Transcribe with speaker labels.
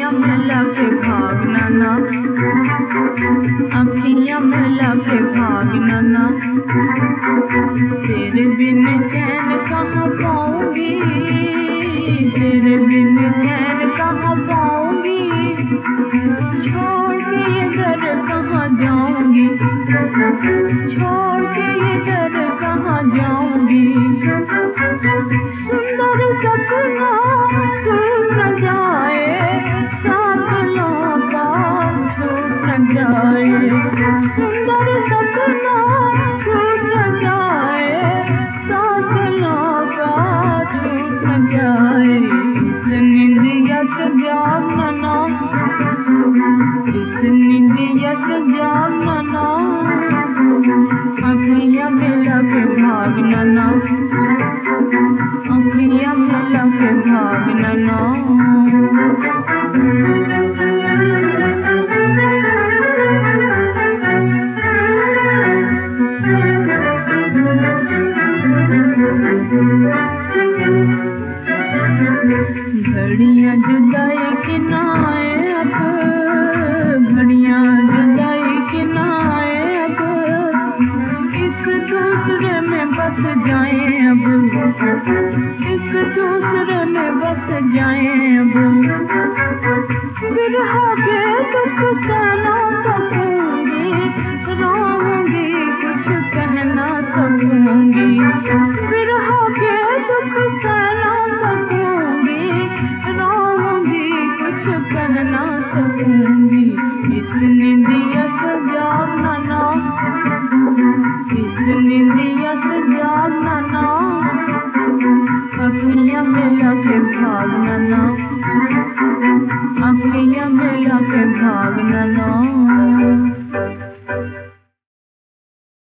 Speaker 1: अखियां मिला के भागना ना, अखियां मिला के भागना ना, तेरे बिन चैन कहाँ पाऊंगी, तेरे बिन चैन कहाँ पाऊंगी, छोड़ के ये घर कहाँ जाऊंगी, छोड़ के ये घर कहाँ जाऊंगी। सुंदर सपना टूट न जाए, साथ लौटा छूट न जाए, सुंदर सपना टूट न जाए, साथ लौटा छूट न जाए। इस निंदिया से जागना ना, इस निंदिया से जागना ना, अखियां मिला के भागना ना, अखियां मिला के भागना ना। घड़ियां जुदाई की ना आए अब, घड़ियां जुदाई की ना आए अब, एक दूसरे में बस जाए अब, एक दूसरे में बस जाए अब। बिरहा के दुख सहना सकूंगी, रोऊंगी कुछ कहना सकूंगी, बिरहा के दुख सहना